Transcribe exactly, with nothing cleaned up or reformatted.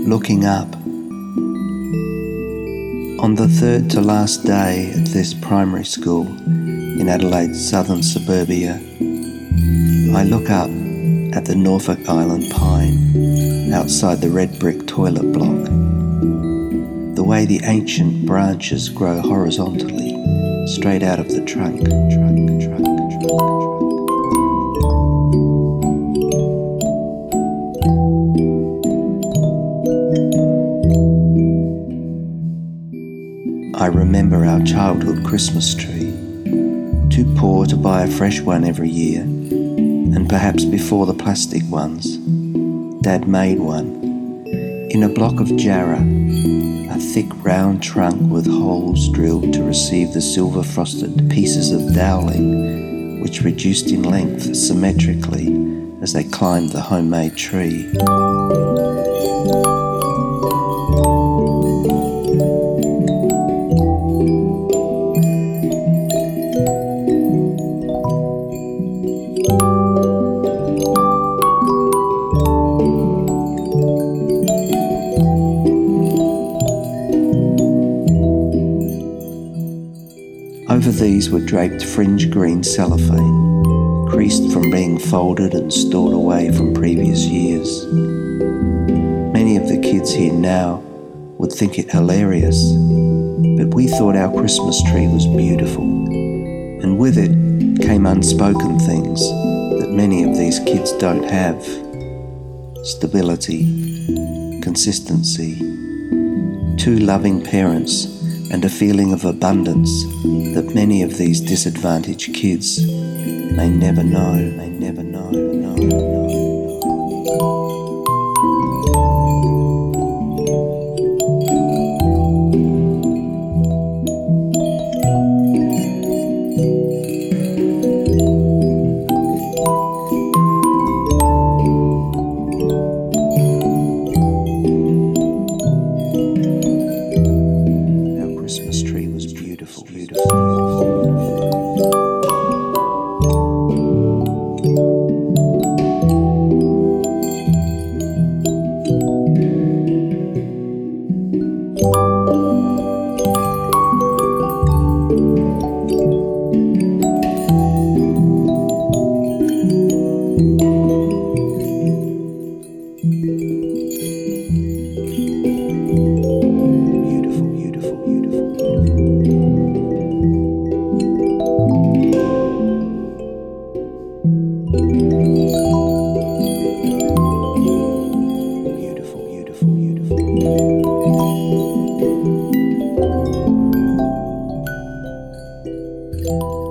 looking up. On the third to last day at this primary school in Adelaide's southern suburbia, I look up at the Norfolk Island pine outside the red brick toilet block. The way the ancient branches grow horizontally straight out of the trunk, trunk, trunk, trunk, trunk. I remember our childhood Christmas tree, too poor to buy a fresh one every year, and perhaps before the plastic ones, Dad made one, in a block of jarrah, a thick round trunk with holes drilled to receive the silver-frosted pieces of dowling, which reduced in length symmetrically as they climbed the homemade tree. Over these were draped fringe green cellophane, creased from being folded and stored away from previous years. Many of the kids here now would think it hilarious, but we thought our Christmas tree was beautiful, and with it came unspoken things that many of these kids don't have. Stability, consistency, two loving parents, and a feeling of abundance that many of these disadvantaged kids may never know, may never know, know, know. Christmas tree was beautiful, beautiful, beautiful.